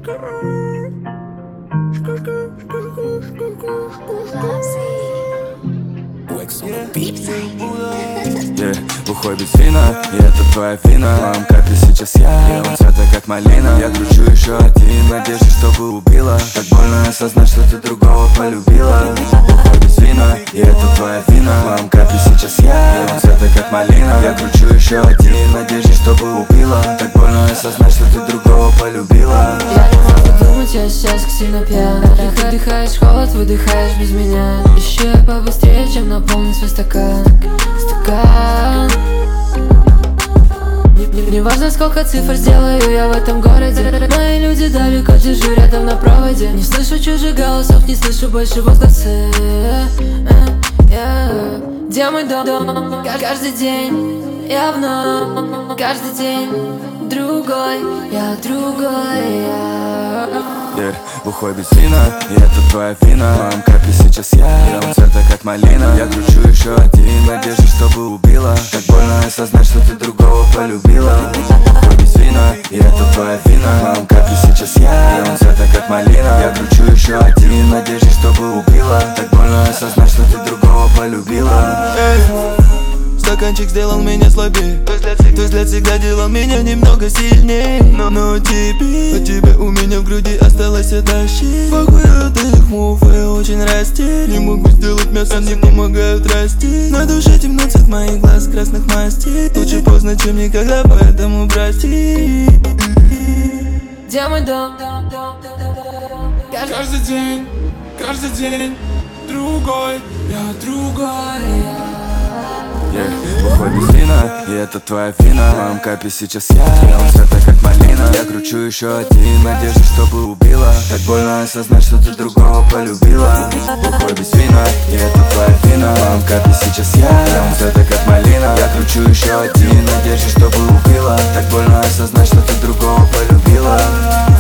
Бухой без вина, и это твоя вина. Мамка, ты сейчас белого цвета, как малина. Я кручу еще один, надежде, чтобы убила. Так больно осознать, что ты другого полюбила. Бухой без вина, и это твоя вина. Мамка, ты сейчас белого цвета, как малина. Я кручу еще один, надежде, чтобы убила. Так больно осознать, что ты другого полюбила. Я не могу думать, я сейчас сильно пьян. Вдыхаешь холод, выдыхаешь без меня. Еще побыстрее, чем наполнить свой стакан. Не важно, сколько цифр сделаю я в этом городе. Мои люди далеко, держу рядом на проводе. Не слышу чужих голосов, не слышу больше возгласы. Где мой дом? Каждый день я вновь, каждый день другой, я другой, Бухой без вина, и это твоя вина. Мамка, ты сейчас белого цвета, как малина. Я кручу еще один, надежде, чтобы убила. Так больно осознать, что ты другого полюбила. Бухой без вина, и это твоя вина. Мамка, ты сейчас белого цвета, как малина. Я кручу еще один, надежде, чтобы убила. Так больно осознать, что ты другого полюбила. Стаканчик сделал меня слабее, твой взгляд всегда делал меня немного сильнее. Но тебе у меня в груди осталось это щит. Похуй от этих мув, я очень растерян. Не могу сделать мясо, не помогают расти. На душе темно, цвет моих глаз красных мастей. Лучше поздно, чем никогда, поэтому прости. Где мой дом? Каждый день другой, я другой. Бухой без вина, и это твоя вина. Мамка, ты сейчас белого цвета, как малина. Я кручу еще один, надежде, чтобы убила. Так больно осознать, что ты другого полюбила. Бухой без вина, и это твоя вина. Мамка, ты сейчас белого цвета, как малина. Я кручу еще один, надежде, чтобы убила. Так больно осознать, что ты другого полюбила.